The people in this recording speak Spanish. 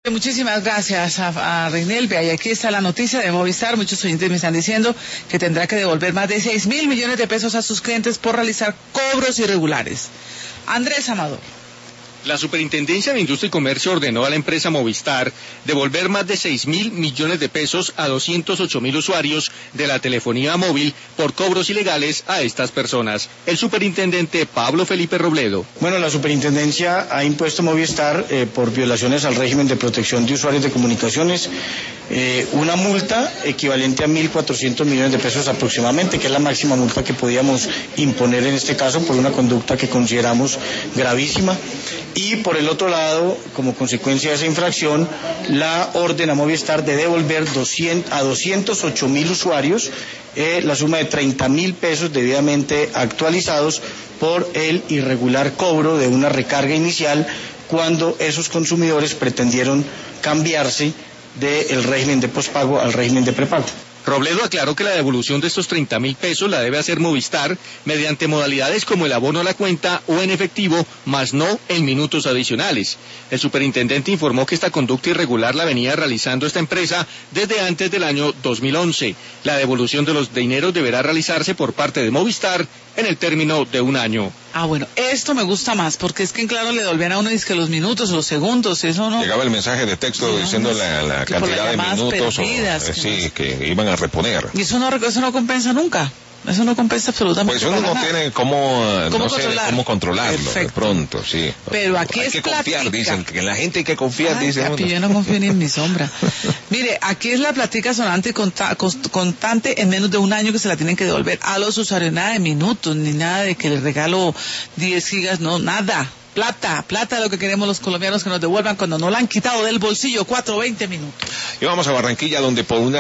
Muchísimas gracias a Reinelvia. Y aquí está la noticia de Movistar. Muchos oyentes me están diciendo que tendrá que devolver más de 6.000 millones de pesos a sus clientes por realizar cobros irregulares. Andrés Amador. La Superintendencia de Industria y Comercio ordenó a la empresa Movistar devolver más de 6.000 millones de pesos a 208.000 usuarios de la telefonía móvil por cobros ilegales a estas personas. El superintendente Pablo Felipe Robledo. Bueno, la superintendencia ha impuesto a Movistar por violaciones al régimen de protección de usuarios de comunicaciones una multa equivalente a 1.400 millones de pesos aproximadamente, que es la máxima multa que podíamos imponer en este caso por una conducta que consideramos gravísima. Y por el otro lado, como consecuencia de esa infracción, la orden a Movistar de devolver a 208.000 usuarios la suma de 30.000 pesos debidamente actualizados por el irregular cobro de una recarga inicial cuando esos consumidores pretendieron cambiarse del régimen de pospago al régimen de prepago. Robledo aclaró que la devolución de estos 30.000 pesos la debe hacer Movistar mediante modalidades como el abono a la cuenta o en efectivo, más no en minutos adicionales. El superintendente informó que esta conducta irregular la venía realizando esta empresa desde antes del año 2011. La devolución de los dineros deberá realizarse por parte de Movistar en el término de un año. Ah, bueno, esto me gusta más, porque es que en claro le devolvían a uno que los minutos o los segundos, eso no. Llegaba el mensaje de texto sí, diciendo la cantidad de minutos perdidas, que iban a reponer. Y eso no compensa nunca. Eso no compensa absolutamente nada. Pues uno no tiene cómo controlarlo. Perfecto. De pronto, sí. Pero aquí hay es que platica. Confiar, dicen, que en la gente hay que confiar, dicen uno. Yo no confío ni en mi sombra. Mire, aquí es la platica sonante y constante en menos de un año que se la tienen que devolver a los usuarios. Nada de minutos, ni nada de que les regalo 10 gigas, no, nada. Plata es lo que queremos los colombianos, que nos devuelvan cuando nos la han quitado del bolsillo 4:20 minutos. Y vamos a Barranquilla, donde por una